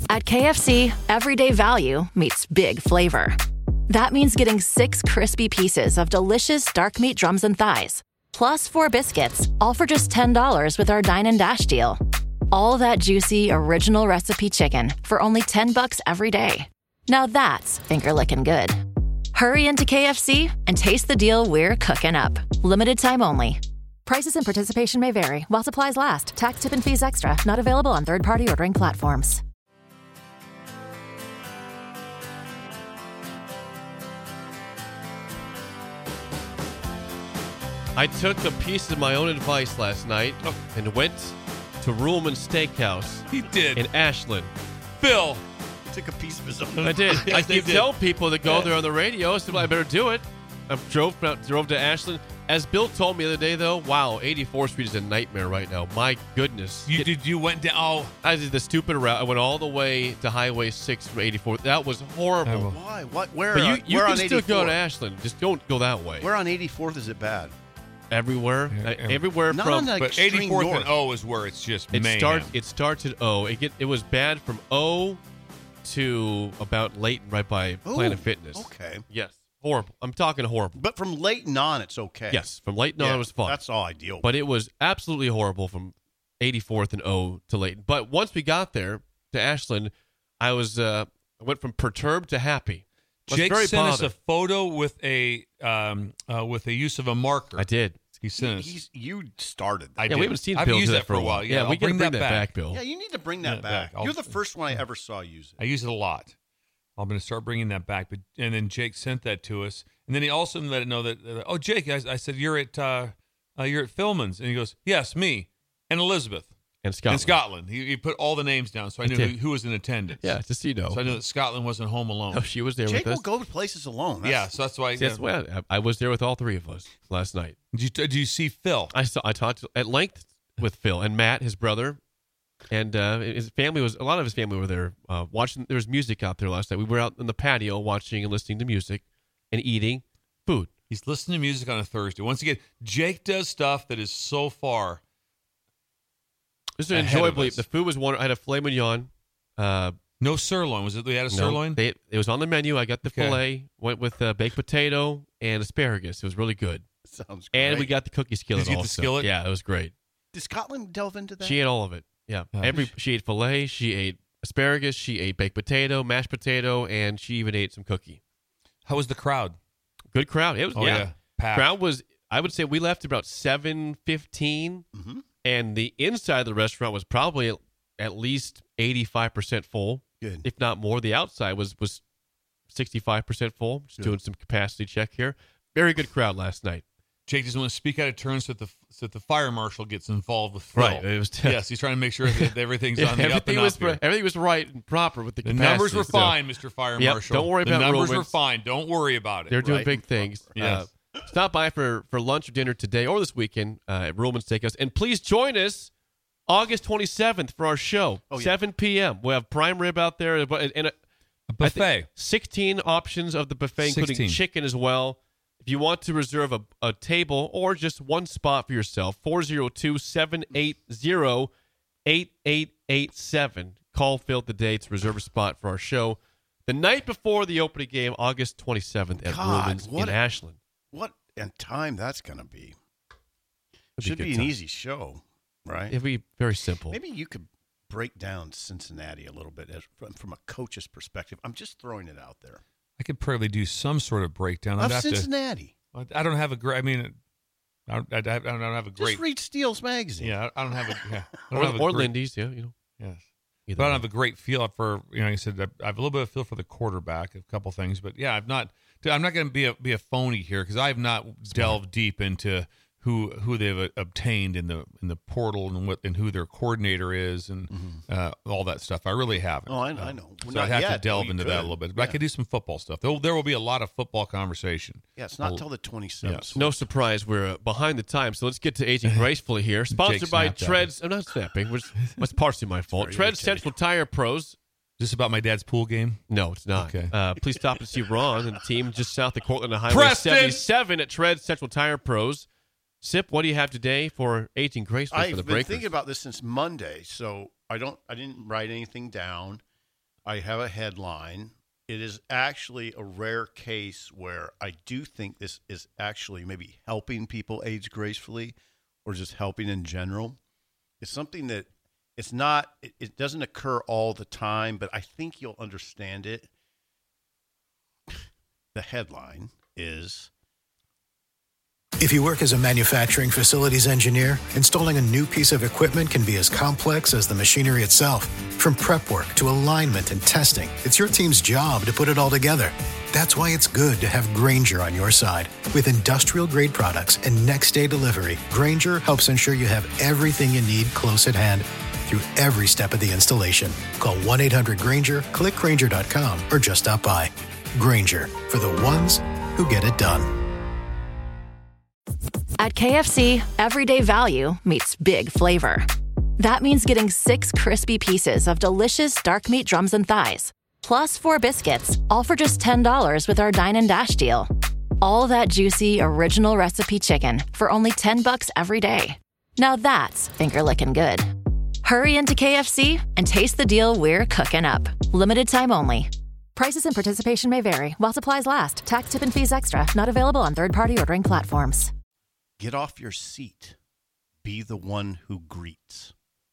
At KFC, everyday value meets big flavor. That means getting 6 crispy pieces of delicious dark meat drums and thighs, plus 4 biscuits, all for just $10 with our Dine and Dash deal. All that juicy, original recipe chicken for only $10 every day. Now that's finger-licking good. Hurry into KFC and taste the deal we're cooking up. Limited time only. Prices and participation may vary while supplies last. Tax, tip, and fees extra. Not available on third-party ordering platforms. I took a piece of my own advice last night and went to Ruhlman Steakhouse. He did. In Ashland. Phil. He took a piece of his own. I did. Yes, I they keep did. telling people that go there on the radio, so I better do it. I drove to Ashland. As Bill told me the other day, though, wow, 84th Street is a nightmare right now. My goodness. You went down. Oh, I did the stupid route. I went all the way to Highway 6 from 84th. That was horrible. Why? What? Where? But you where can on still 84th? go to Ashland. Just don't go that way. Where on 84th is it bad? Everywhere. Everywhere Not from. on the but extreme 84th north. and O is where it's just It mayhem. starts at O. It was bad from O to about Layton, right by Planet Fitness. Okay. Yes. Horrible. I'm talking horrible. But from Layton on, it's okay. Yes. From Layton on, it was fun. That's all I deal with. But it was absolutely horrible from 84th and O to Layton. But once we got there to Ashland, I went from perturbed to happy. I was Jake very sent us bothered. a photo with a use of a marker. I did. He sent us. You started that. I Yeah, did. we haven't seen I've Bill used do that for a while. Yeah, we I'll got to bring bring that that back, Bill. Yeah, you need to bring that back. back. You're the first one I ever saw use it. I use it a lot. I'm going to start bringing that back. But and then Jake sent that to us, and then he also let it know that oh, Jake, I said you're at Philman's, and he goes, yes, me and Elizabeth And Scotland. in Scotland. He put all the names down, so I knew who was in attendance. Yeah, just so you know. So I knew that Scotland wasn't home alone. Oh, she was there Jake with will us. go to places alone. Yeah, so that's why. Yes, well, I was there with all three of us last night. Did you see Phil? I talked at length with Phil and Matt, his brother, and his family a lot of his family were there watching. There was music out there last night. We were out in the patio watching and listening to music and eating food. He's listening to music on a Thursday. Once again, Jake does stuff that is so far. This was Ahead of enjoyably. us. The food was wonderful. I had a filet mignon. No sirloin. Was it? They had a sirloin. It was on the menu. I got the Okay. filet. Went with baked potato and asparagus. It was really good. Sounds great. And we got the cookie skillet. Did you get the also. skillet? Yeah, it was great. Did Scotland delve into that? She ate all of it. Yeah, she ate filet. She ate asparagus. She ate baked potato, mashed potato, and she even ate some cookie. How was the crowd? Good crowd. It was. Oh, yeah. Packed. Crowd was. I would say we left about 7:15, and the inside of the restaurant was probably at least 85% full, Good. if not more. The outside was 65% full. Just doing some capacity check here. Very good crowd last night. Jake doesn't want to speak out of turn so that the fire marshal gets involved with Phil. Right. It was yes, he's trying to make sure that everything's on the up and everything up was here. everything was right and proper with the The capacity. numbers were so fine, Mr. Fire Yep, Marshal. don't worry the about numbers Romans. were fine. Don't worry about it. They're doing Right. big things. Yes. Stop by for lunch or dinner today or this weekend at Ruhlman Steakhouse. And please join us August 27th for our show, 7 p.m. We'll have prime rib out there and A I buffet. think 16 options of the buffet, including 16. chicken as well. If you want to reserve a table or just one spot for yourself, 402-780-8887. Call Phil today to reserve a spot for our show the night before the opening game, August 27th at Ruhlman's in Ashland. What and time that's going to be. It'd Should a be good an time. easy show, right? It'd be very simple. Maybe you could break down Cincinnati a little bit from a coach's perspective. I'm just throwing it out there. I could probably do some sort of breakdown. I'd Of have to. Cincinnati. I don't have a great. I mean, I don't have a great. Just read Steele's magazine. Yeah, I don't have a. Yeah, I don't have a or great, Lindy's, yeah, you know. Yes. Either But I don't way. have a great feel for, like I said, I have a little bit of feel for the quarterback, a couple things. But yeah, I'm not going to be a phony here because I have not delved deep into who they've obtained in the portal and who their coordinator is and all that stuff. I really haven't. Oh, I know. Well, So not I'd have to yet, delve but you into that a could. little bit. But I could do some football stuff. There will be a lot of football conversation. Yeah, it's not till the 27th. Yes. No surprise, we're behind the time, so let's get to aging gracefully here. Sponsored Jake by snapped at Treads. I'm not snapping. That's partially my fault. very Treads irritating. Central Tire Pros. Is this about my dad's pool game? No, it's not. Okay. Please stop and see Ron and the team just south of Cortland on Highway Preston! 77 at Treads Central Tire Pros. Sip, what do you have today for aging gracefully for the I've been Breakers? thinking about this since Monday, so I didn't write anything down. I have a headline. It is actually a rare case where I do think this is actually maybe helping people age gracefully or just helping in general. It's something that it's not, it doesn't occur all the time, but I think you'll understand it. The headline is, if you work as a manufacturing facilities engineer, installing a new piece of equipment can be as complex as the machinery itself. From prep work to alignment and testing, it's your team's job to put it all together. That's why it's good to have Grainger on your side. With industrial-grade products and next-day delivery, Grainger helps ensure you have everything you need close at hand through every step of the installation. Call 1-800-GRAINGER, click Grainger.com, or just stop by. Grainger, for the ones who get it done. At KFC, everyday value meets big flavor. That means getting 6 crispy pieces of delicious dark meat drums and thighs, plus 4 biscuits, all for just $10 with our Dine and Dash deal. All that juicy, original recipe chicken for only $10 every day. Now that's finger-licking good. Hurry into KFC and taste the deal we're cooking up. Limited time only. Prices and participation may vary while supplies last. Tax, tip, and fees extra. Not available on third-party ordering platforms. get off your seat. Be the one who greets.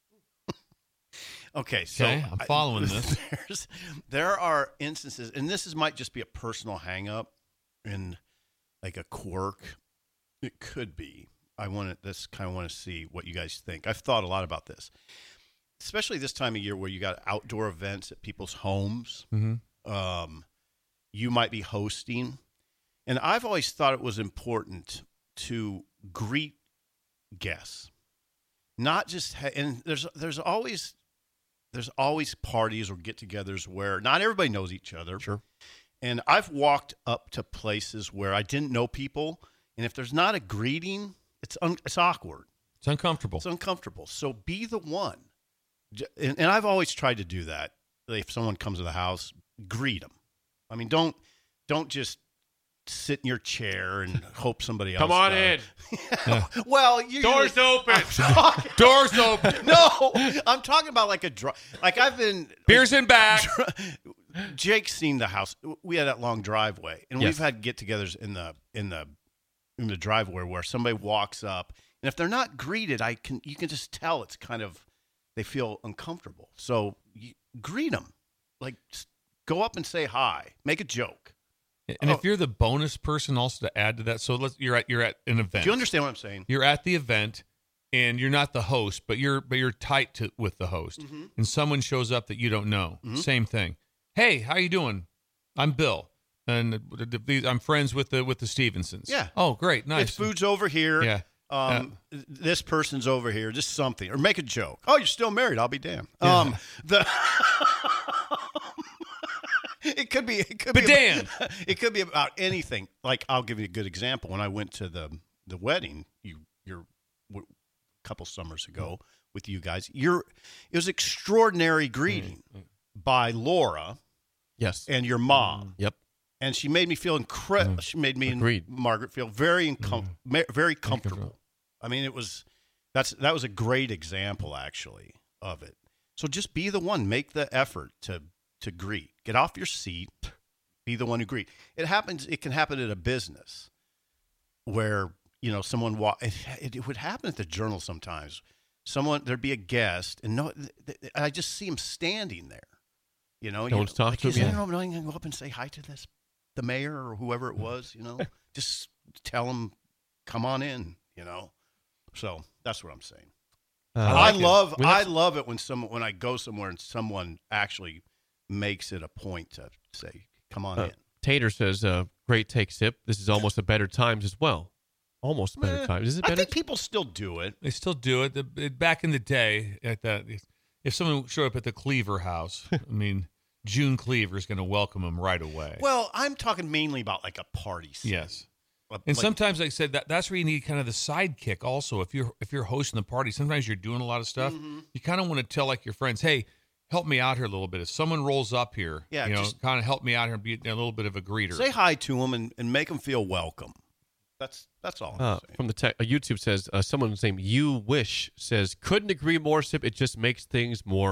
Okay, so I'm following this. There are instances, and might just be a personal hang-up and like a quirk. It could be. I want to see what you guys think. I've thought a lot about this, especially this time of year where you got outdoor events at people's homes. Mm-hmm. You might be hosting, and I've always thought it was important to greet guests, not just. And there's always parties or get-togethers where not everybody knows each other. Sure. And I've walked up to places where I didn't know people, and if there's not a greeting, it's awkward. It's uncomfortable. It's uncomfortable. So be the one. And I've always tried to do that. If someone comes to the house, greet them. I mean, don't just sit in your chair and hope somebody else Come on does. in. Yeah. Well, Doors open. Doors open. No, I'm talking about like I've been Beers in back. Jake's seen the house. We had that long driveway, and Yes. we've had get-togethers in the driveway where somebody walks up, and if they're not greeted, you can just tell it's kind of they feel uncomfortable. So greet them, like go up and say hi, make a joke. And if you're the bonus person also to add to that, so you're at an event. Do you understand what I'm saying? You're at the event, and you're not the host, but you're tight with the host, Mm-hmm. and someone shows up that you don't know. Mm-hmm. Same thing. Hey, how you doing? I'm Bill, and I'm friends with the Stevensons. Yeah. Oh, great, nice. It's food's over here. Yeah. This person's over here. Just something, or make a joke. Oh, you're still married? I'll be damned. Yeah. It could be. But damn. It could be about anything. Like I'll give you a good example. When I went to the wedding, a couple summers ago with you guys, it was extraordinary greeting by Laura. Yes. And your mom. Yep. And she made me feel incredible. She made me Agreed. and Margaret feel very very comfortable. I mean, that was a great example actually of it. So just be the one. Make the effort to greet. Get off your seat. Be the one who greet. It can happen at a business where someone it would happen at the Journal sometimes. There'd be a guest, and I just see him standing there. No one's talking to him. No one can go up and say hi to the mayor or whoever it was. Just tell him, come on in. So that's what I'm saying. I love it when I go somewhere and someone actually makes it a point to say, come on in. Tater says, great take, Sip. This is almost a better times as well. Almost better times. Is it better? I think people still do it. They still do it. Back in the day, if someone showed up at the Cleaver house, I mean, June Cleaver is going to welcome them right away. Well, I'm talking mainly about like a party scene. Yes. And sometimes, like I said, that's where you need kind of the sidekick also. If you're hosting the party, sometimes you're doing a lot of stuff. Mm-hmm. You kind of want to tell like your friends, hey, help me out here a little bit. If someone rolls up here, just kind of help me out here and be a little bit of a greeter. Say hi to them and make them feel welcome. That's all I'm saying. From the YouTube says, someone's name You Wish says, couldn't agree more, Sip. It just makes things more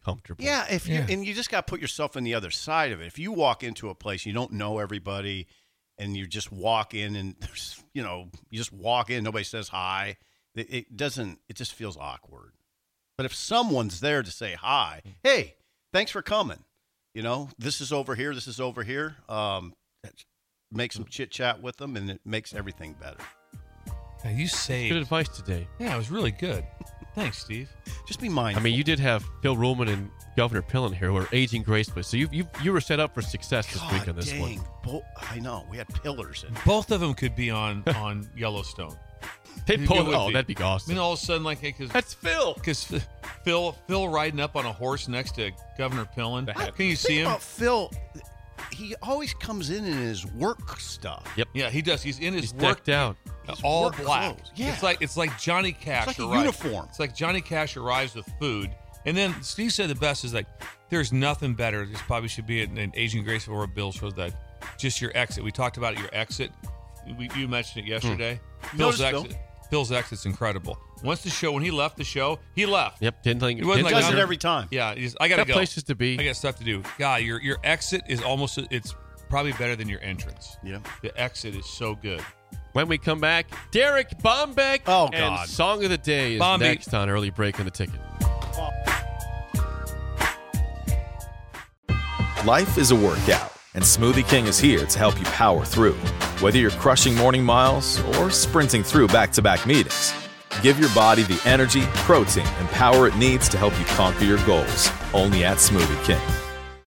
comfortable. Yeah, and you just got to put yourself on the other side of it. If you walk into a place, you don't know everybody, and you just walk in, and there's, you just walk in, nobody says hi. It just feels awkward. But if someone's there to say hi, hey, thanks for coming. This is over here. This is over here. Make some chit chat with them, and it makes everything better. Yeah, you saved. Good advice today. Yeah, it was really good. Thanks, Steve. Just be mindful. I mean, you did have Phil Ruhlman and Governor Pillen here who are aging gracefully. So you were set up for success this week on this one. I know. We had pillars in. Both of them could be on Yellowstone. That'd be awesome. I mean, all of a sudden, because that's Phil. Because Phil riding up on a horse next to Governor Pillen. Can you see him? About Phil, he always comes in his work stuff. Yep. Yeah, he does. He's in his decked out. All work black. Clothes. Yeah. It's like Johnny Cash. It's like arrives. a uniform. It's like Johnny Cash arrives with food. And then Steve said the best is there's nothing better. This probably should be an Aging Graceful or a Bill shows that just your exit. We talked about your exit. You mentioned it yesterday. Phil's exit's incredible. When he left the show, he left. Yep. Didn't think he does it every time. Yeah. I got to go. Places to be. I got stuff to do. God, your exit is it's probably better than your entrance. Yeah. The exit is so good. When we come back, Derek Bombeck. Oh, and God. Song of the Day is next on Early Break on the Ticket. Life is a workout, and Smoothie King is here to help you power through. Whether you're crushing morning miles or sprinting through back-to-back meetings, give your body the energy, protein, and power it needs to help you conquer your goals. Only at Smoothie King.